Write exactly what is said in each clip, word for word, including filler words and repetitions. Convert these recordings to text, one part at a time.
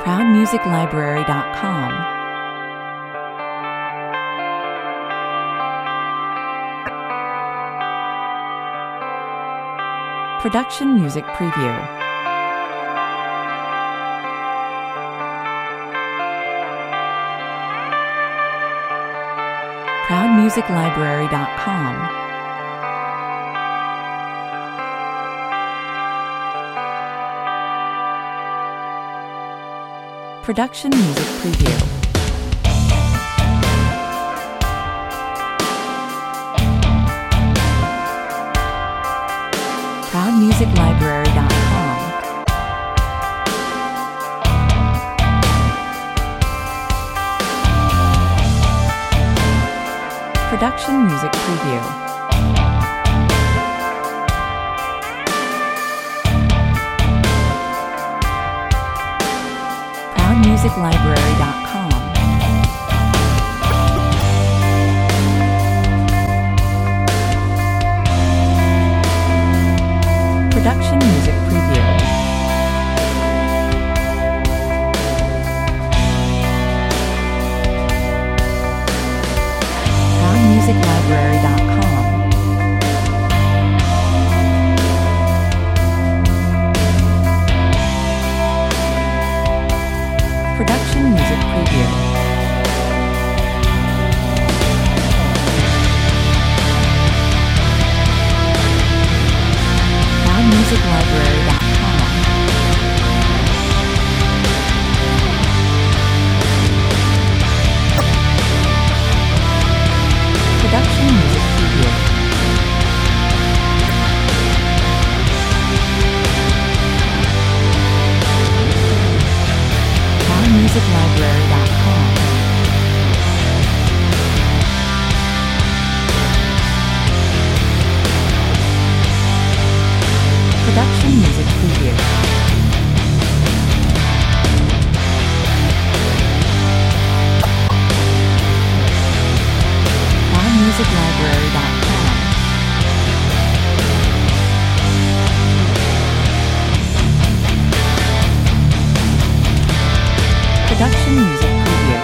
proud music library dot com. Production Music Preview. proud music library dot com. Production Music Preview. proud music library dot com. Production Music Preview. proud music library dot com. Production Music Preview. proud music library dot com. Production Music Preview. proud music library dot com. Production Music Preview. proud music library dot com. Production Music Preview. proud music library dot com. Production Music Preview.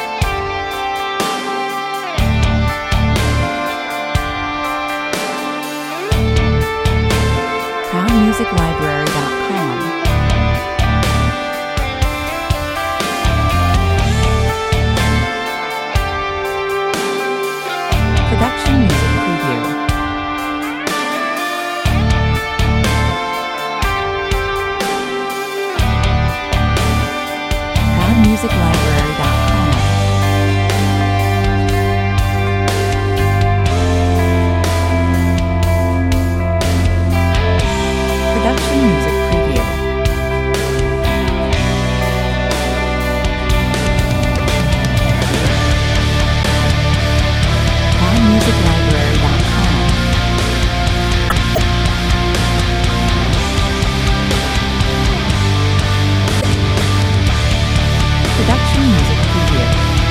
proud music library dot com. Production Music Preview. proud music library dot com. Production Music Preview. proud music library dot com. Production Music Preview.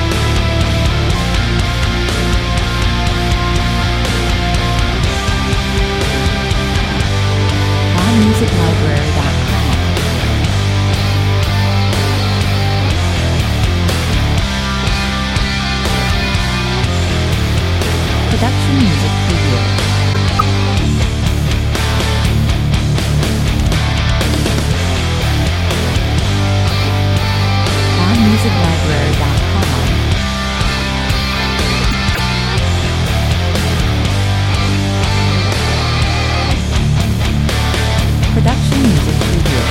proud music library dot com. Production Music Preview. proud music library dot com. Production Music Preview.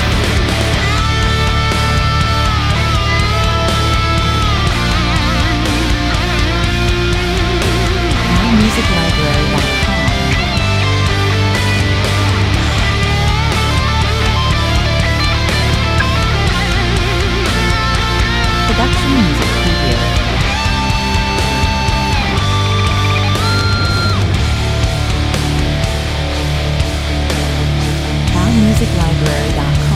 proud music library dot com. Production Music Preview. proud music library dot com.